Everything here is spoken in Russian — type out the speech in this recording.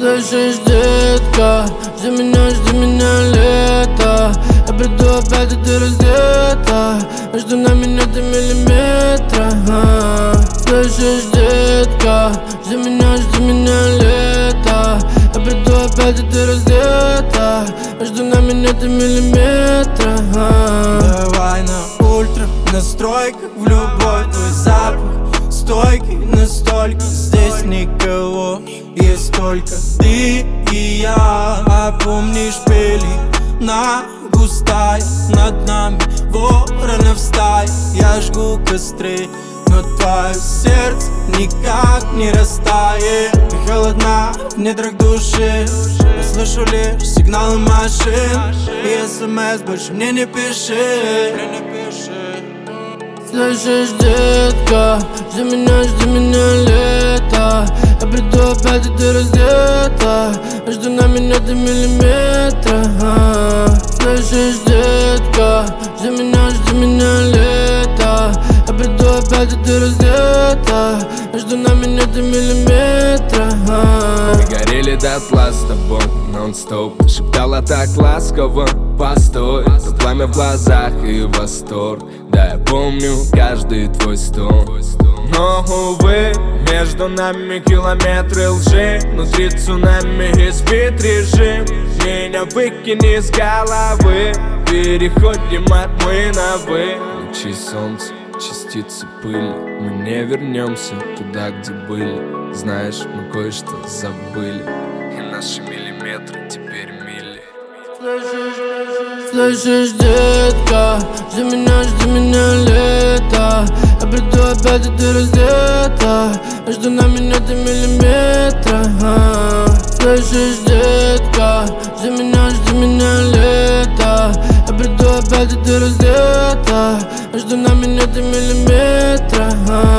Слышишь, детка, жди меня лето. Я приду опять, и ты раздета. Между нами нет и миллиметра. Слышишь, детка, жди меня лето. Я приду опять, и ты раздета. Между нами нет и миллиметра. Давай на ультра настройках, в любой твой запах стойкий настолько. Здесь никого, есть только ты и я. А помнишь, пелена густая над нами, воронов стая. Я жгу костры, но твое сердце никак не растает. Ты холодна в недрах души, я слышу лишь сигналы машин. И СМС больше мне не пиши. Слышишь, детка, жди меня лето. Я приду опять, и ты раздета. Между нами нет и миллиметра. Слышишь, детка, жди меня лето. Я приду опять, и ты раздета. Между нами нет и миллиметра. Мы горели дотла с тобой нон-стоп. Шептала так ласково, постой. То пламя в глазах и восторг. Да, я помню каждый твой стон. Но, увы, между нами километры лжи. Внутри цунами и спит режим. Меня выкини с головы. Переходим от мы на вы. Лучи солнца, частицы пыли. Мы не вернемся туда, где были. Знаешь, мы кое-что забыли. И наши миллиметры теперь мили. Слышишь, детка, жди меня лето. Я приду опять, и ты раздета. Между нами нет и миллиметра. Слышишь, детка, жди меня лето. Я приду опять, и ты раздета. Между нами нет и миллиметра.